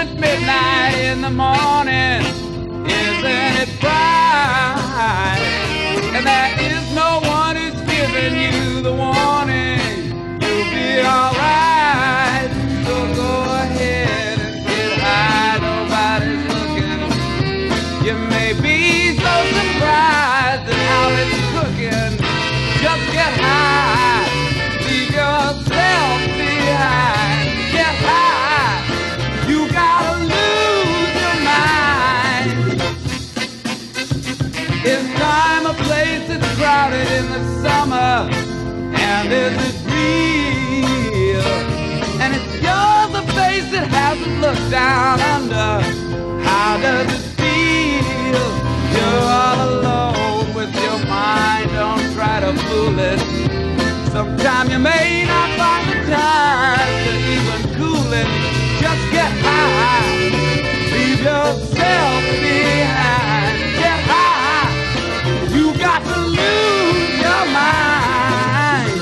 at midnight in the morning, isn't it bright? And there is no one who's giving you the warning. You'll be alright, so go ahead and get high. Nobody's looking. You may be so surprised at how it's cooking. Just get high, leave yourself behind. Get high, you gotta lose your mind. Is time a place that's crowded in the summer? And is it real? And it's yours a face that hasn't looked down under. How does it feel? You're all alone with your mind. Don't try to fool it. Sometime you may not find the time to even cool it. Just get high, leave yourself behind. Get high, you got to lose your mind.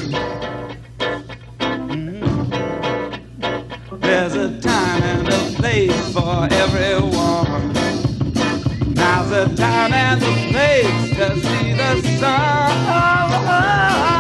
There's a time and a place for everyone. Now's the time and the place to see the sun.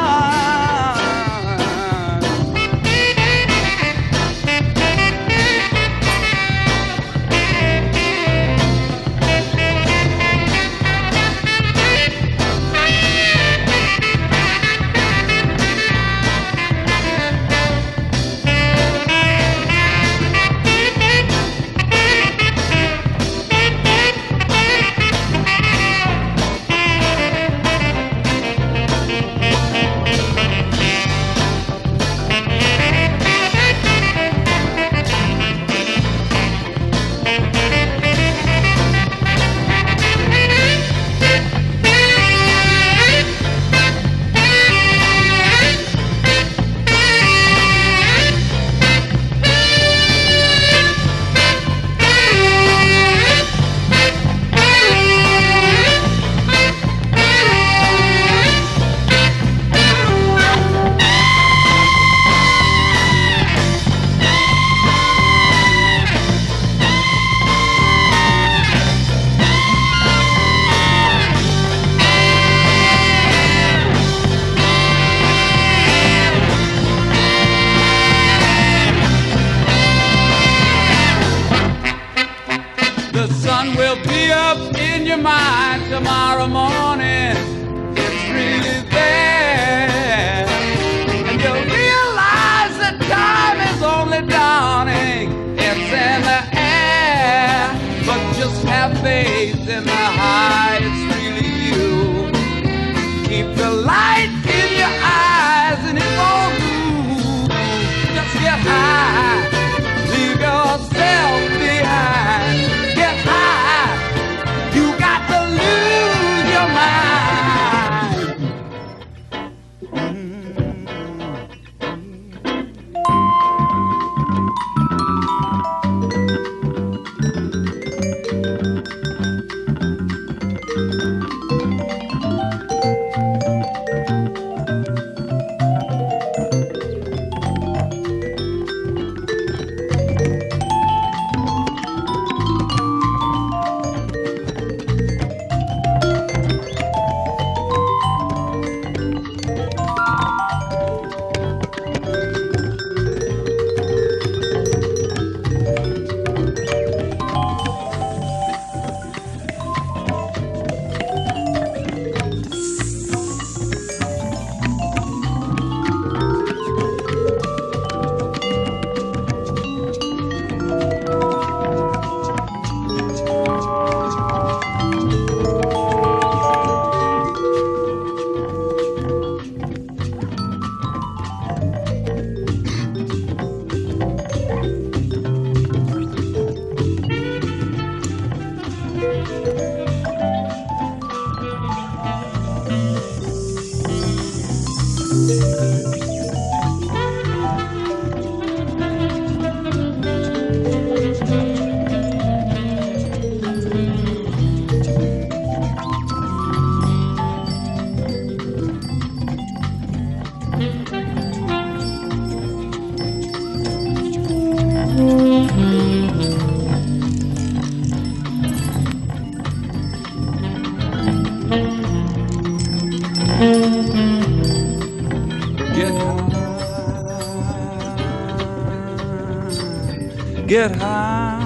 The sun will be up in your mind tomorrow morning. It's really there. And you'll realize that time is only dawning. It's in the air. But just have faith in the high. It's really you. Keep the light in your eyes and it won't move. Just get high. Leave yourself behind. Get high, you got to lose your mind. Get high. Get high.